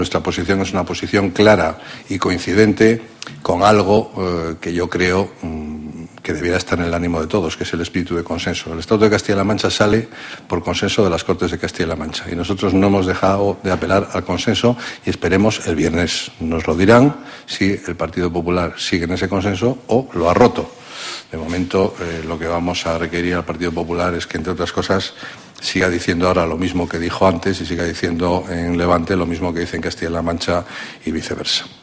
Nuestra posición es una posición clara y coincidente con algo que yo creo que debiera estar en el ánimo de todos, que es el espíritu de consenso. El Estatuto de Castilla-La Mancha sale por consenso de las Cortes de Castilla-La Mancha y nosotros no hemos dejado de apelar al consenso y esperemos el viernes nos lo dirán si el Partido Popular sigue en ese consenso o lo ha roto. De momento, lo que vamos a requerir al Partido Popular es que, entre otras cosas, siga diciendo ahora lo mismo que dijo antes y siga diciendo en Levante lo mismo que dice en Castilla-La Mancha y viceversa.